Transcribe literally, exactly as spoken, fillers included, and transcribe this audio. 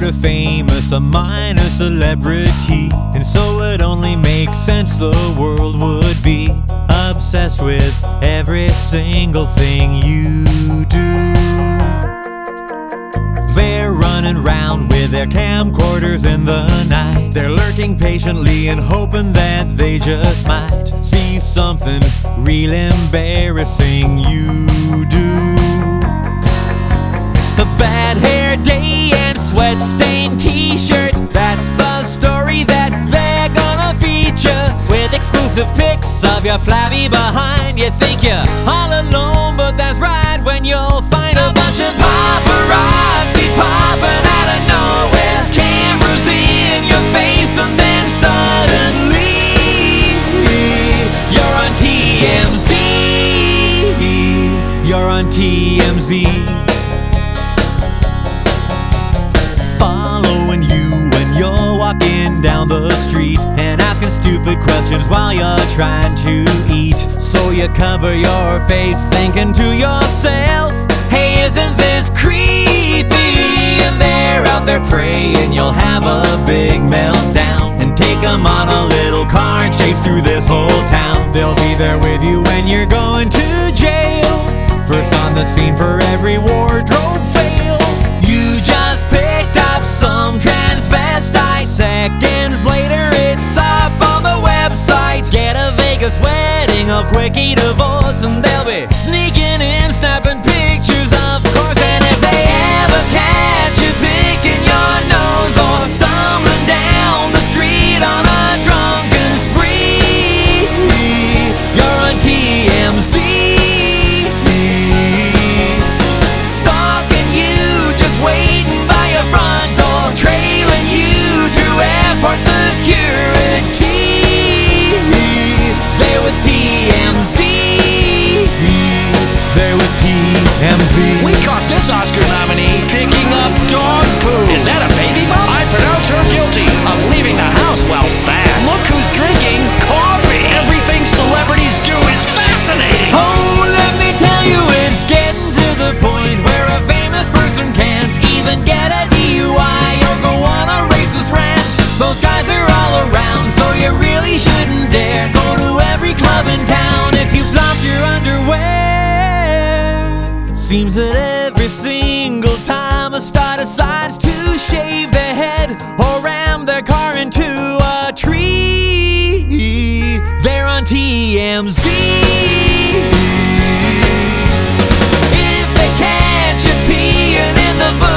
sort of famous, a minor celebrity. And so it only makes sense the world would be obsessed with every single thing you do. They're running around with their camcorders in the night. They're lurking patiently and hoping that they just might see something real embarrassing you do. The bad hair day and sweat-stained t-shirt, that's the story that they're gonna feature. With exclusive pics of your flabby behind. You think you're all alone, but that's right, when you'll find a bunch of paparazzi popping out of nowhere. Cameras in your face and then suddenly you're on T M Z. You're on T M Z. Following you when you're walking down the street and asking stupid questions while you're trying to eat. So you cover your face thinking to yourself, hey, isn't this creepy? And they're out there praying you'll have a big meltdown and take them on a little car chase through this whole town. They'll be there with you when you're going to jail, first on the scene for every wardrobe fail. You just picked up some transvestite, seconds later it's up on the website. Get a Vegas wedding, a quickie divorce, and they'll be sneaking in, snapping pictures, of course. And if they ever catch you picking your nose or stumbling down the street on a drunken spree, you're on T M Z. Stalking you, just waiting by your front door, trailing you through airport security. They're with T M Z. They're with T M Z. We caught this Oscar nominee picking up dog poo. Is that a baby bump? I pronounce her guilty of leaving the house while fat. Look who's drinking coffee. Everything celebrities do is fascinating. Oh, let me tell you, it's getting to the point where a famous person can't even get a D U I or go on a racist rant. Those guys are all around, so you really shouldn't dare go to every club in town if you flopped your underwear. Seems that every single time a star decides to shave their head or ram their car into a tree, they're on T M Z. If they catch you peeing in the bush,